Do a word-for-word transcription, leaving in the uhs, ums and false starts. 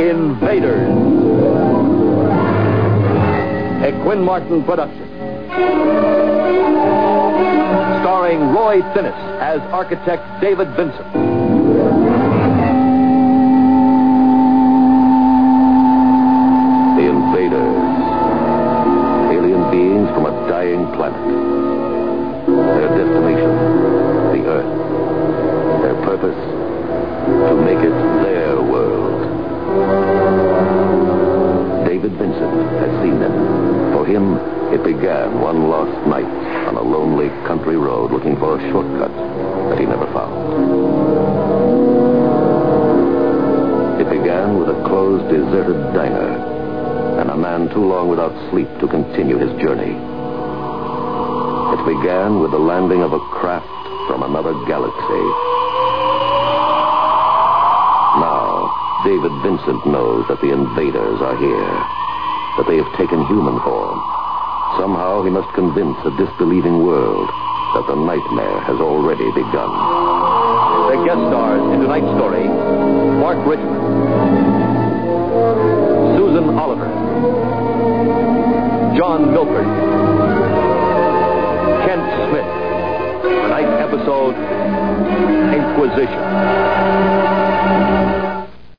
Invaders. A Quinn Martin production. Starring Roy Finnis as architect David Vincent. The Invaders. Alien beings from a dying planet. Their destination, the Earth. Their purpose, to make it their world. David Vincent has seen them. For him, it began one lost night on a lonely country road looking for a shortcut that he never found. It began with a closed, deserted diner and a man too long without sleep to continue his journey. It began with the landing of a craft from another galaxy. Now, David Vincent knows that the invaders are here, that they have taken human form. Somehow he must convince a disbelieving world that the nightmare has already begun. The guest stars in tonight's story: Mark Richmond, Susan Oliver, John Milford, Kent Smith. Tonight's episode: Inquisition.